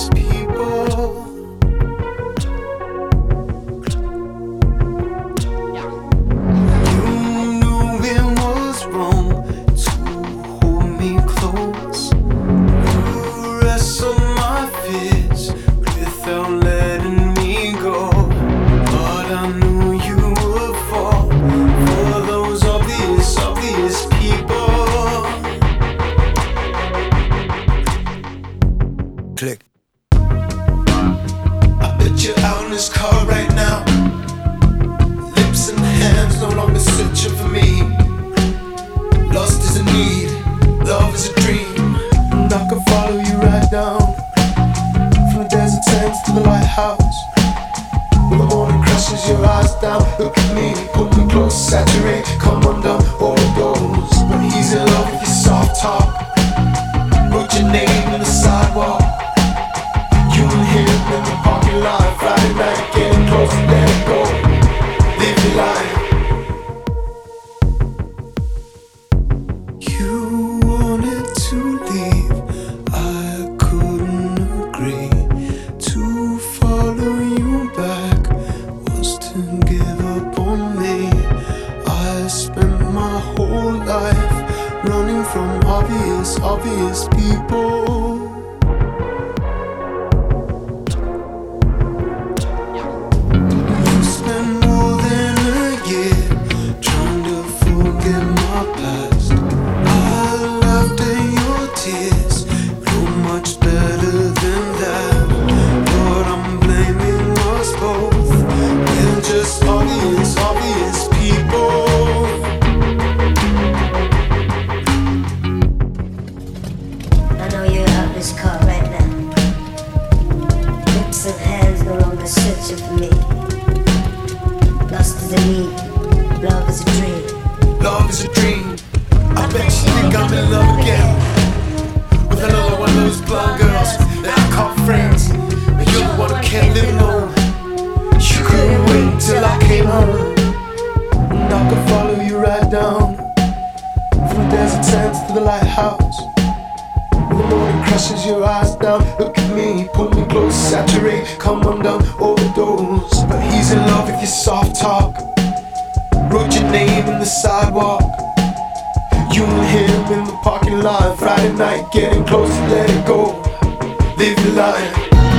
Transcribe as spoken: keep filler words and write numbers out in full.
obvious people. You knew it was wrong to hold me close. You wrestled my fears without letting me go. But I knew you would fall for those obvious, obvious people. Click. I bet you're out in this car right now. Lips and hands no longer searching for me. Lost is a need, love is a dream. And I can follow you right down from the desert sands to the lighthouse. When the morning crushes your eyes down, look at me, pull me close, saturate, come undone, overdose. But he's in love with your soft talk. Wrote your name in the sidewalk. You and him in the parking lot, Friday night, getting close, let it go, live your life. You wanted to leave, I couldn't agree. To follow you back was to give up on me. I spent my whole life running from obvious, obvious people. Searching for me. Lost is a need, love is a dream. Love is a dream. I bet you think I'm in love again with another one of those blonde girls that I call friends. But you're the one who can't live alone. You couldn't wait until I came home. And I could follow you right down from the desert sands to the lighthouse. When the morning crushes your eyes down, look at me, pull me close, saturate, come undone, overdose. But he's in love with your soft talk. Wrote your name in the sidewalk. You and him in the parking lot, Friday night, getting close, let it go, live your life.